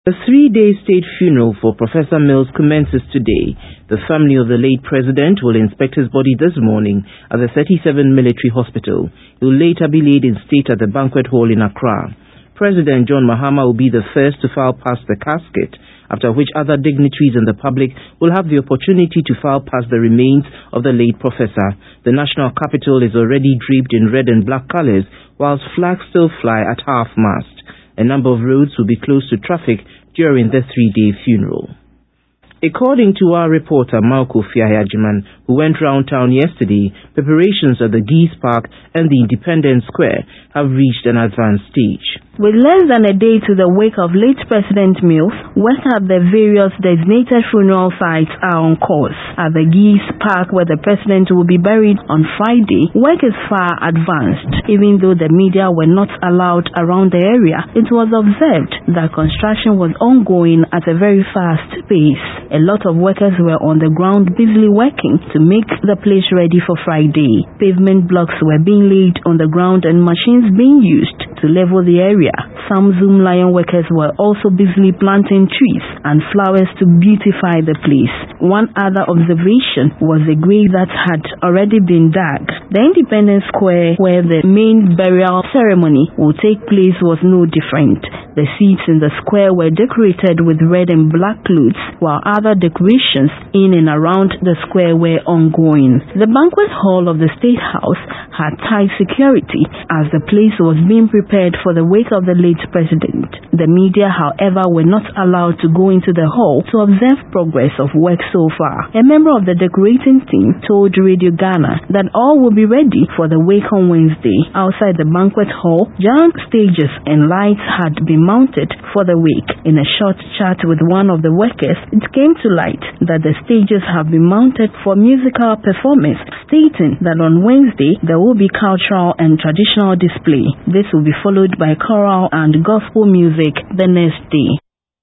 The three-day state funeral for Professor Mills commences today. The family of the late president will inspect his body this morning at the 37 Military Hospital. He will later be laid in state at the banquet hall in Accra. President John Mahama will be the first to file past the casket, after which other dignitaries in the public will have the opportunity to file past the remains of the late professor. The national capital is already draped in red and black colors, whilst flags still fly at half-mast. A number of roads will be closed to traffic during the three-day funeral. According to our reporter Malko Fiahajiman, who went round town yesterday, preparations at the Geese Park and the Independence Square have reached an advanced stage. With less than a day to the wake of late President Mills, work at the various designated funeral sites are on course. At the Geese Park, where the president will be buried on Friday, work is far advanced. Even though the media were not allowed around the area, it was observed that construction was ongoing at a very fast pace. A lot of workers were on the ground busily working to make the place ready for Friday. Pavement blocks were being laid on the ground and machines being used to level the area. Some Zoom Lion workers were also busily planting trees and flowers to beautify the place. One other observation was the grave that had already been dug. The Independence Square, where the main burial ceremony will take place, was no different. The seats in the square were decorated with red and black clothes, while other decorations in and around the square were ongoing. The banquet hall of the State House had tight security as the place was being prepared for the wake of the late president. The media, however, were not allowed to go into the hall to observe progress of work so far. A member of the decorating team told Radio Ghana that all will be ready for the wake on Wednesday. Outside the banquet hall, giant stages and lights had been mounted for the wake. In a short chat with one of the workers, it came to light that the stages have been mounted for musical performance, stating that on Wednesday there will be cultural and traditional display. This will be followed by choral and gospel music the next day.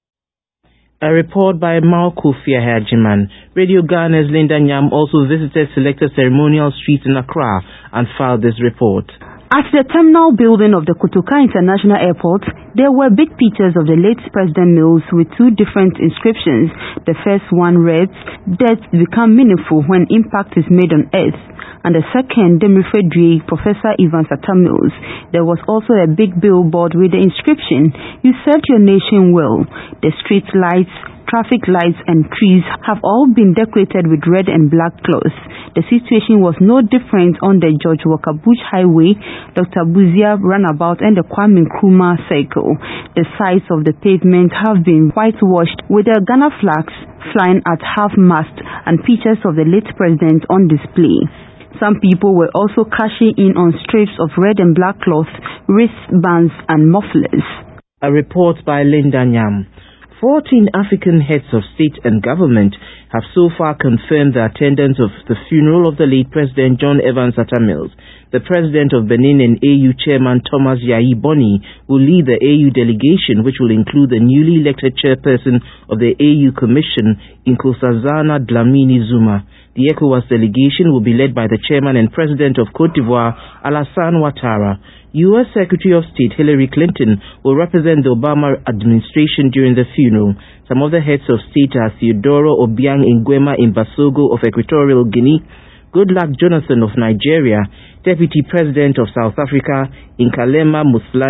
A report by Malko Fiahajiman. Radio Ghana's Linda Nyam also visited selected ceremonial streets in Accra and filed this report. At the terminal building of the Kotoka International Airport, there were big pictures of the late President Mills with two different inscriptions. The first one reads, "Deaths become meaningful when impact is made on Earth." And the second, Demifedri, Professor Evans Atta Mills. There was also a big billboard with the inscription, "You served your nation well." The street lights, traffic lights and trees have all been decorated with red and black cloths. The situation was no different on the George Walker Bush Highway, Dr. Buzia Runabout and the Kwame Nkrumah Circle. The sides of the pavement have been whitewashed with the Ghana flags flying at half-mast and pictures of the late president on display. Some people were also cashing in on strips of red and black cloth, wristbands and mufflers. A report by Linda Nyam. 14 African heads of state and government have so far confirmed the attendance of the funeral of the late President John Evans Atta Mills. The president of Benin and AU chairman Thomas Yayi Boni will lead the AU delegation, which will include the newly elected chairperson of the AU Commission, Nkosazana Dlamini Zuma. The ECOWAS delegation will be led by the chairman and president of Cote d'Ivoire, Alassane Ouattara. U.S. Secretary of State Hillary Clinton will represent the Obama administration during the funeral. Some of the heads of state are Theodoro Obiang Nguema Mbasogo of Equatorial Guinea, Goodluck Jonathan of Nigeria, Deputy President of South Africa, Nkalema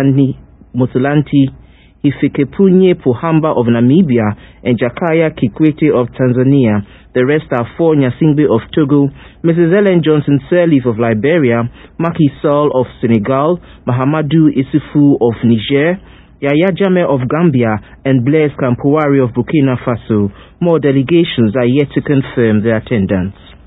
Motlanthe, Hifikepunye Pohamba of Namibia, and Jakaya Kikwete of Tanzania. The rest are four Nyasingbe of Togo, Mrs. Ellen Johnson Sirleaf of Liberia, Macky Sall of Senegal, Mahamadou Issoufou of Niger, Yaya Jammeh of Gambia, and Blaise Compaoré of Burkina Faso. More delegations are yet to confirm their attendance.